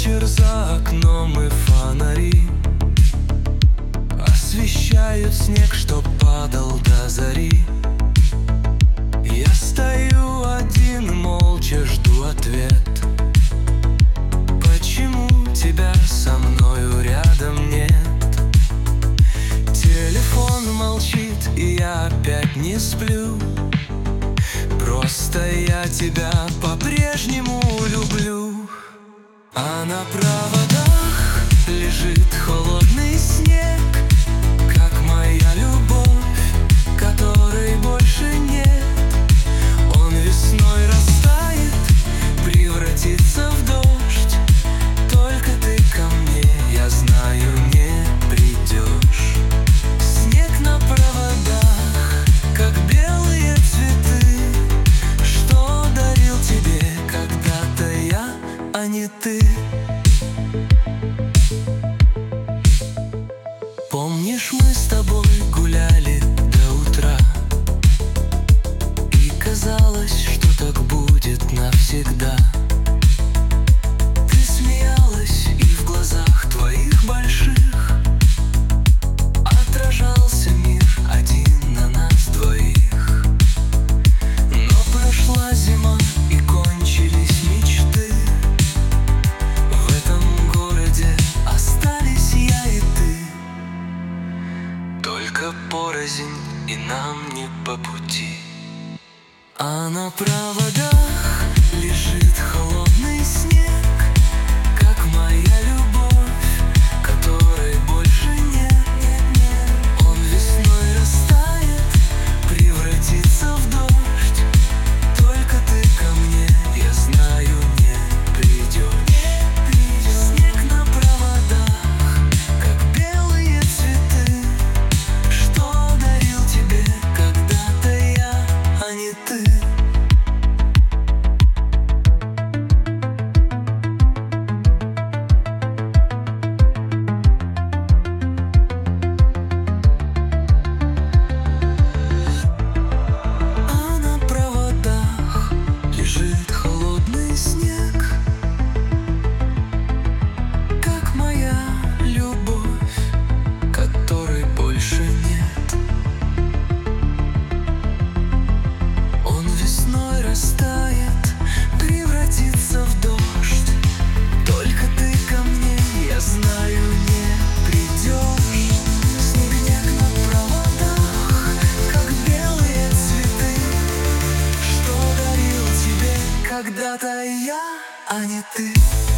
вечер за окном, и фонари освещают снег, что падал до зари. Я стою один, молча жду ответ. Почему тебя со мною рядом нет? Телефон молчит, и я опять не сплю. Просто я тебя по-прежнему люблю. А на проводах лежит холодный снег, как моя любовь, которой больше нет. Он весной растает, превратится в дождь. Только ты ко мне, я знаю, не придешь. Снег на проводах, как белые цветы, что дарил тебе когда-то я, а не ты. Помнишь, мы с тобой гуляли до утра, и казалось, что так будет навсегда. Ты смеялась, и в глазах твоих больших отражался мир один на нас двоих. Но прошла зима, и кончились мечты. В этом городе остались я и ты. Только порознь, и нам не по пути. А на проводах лежит холодный снег, как моя любовь, которой больше нет. Он весной растает, превратится в дождь. Только ты ко мне, я знаю, не придешь. Снег на проводах, как белые цветы, что дарил тебе когда-то я, а не ты. А на проводах лежит холодный снег, как моя любовь, которой больше нет. Он весной растает, превратится в дождь. Только ты ко мне, я знаю, не придешь. Снег на проводах, как белые цветы, что дарил тебе когда-то я, а не ты.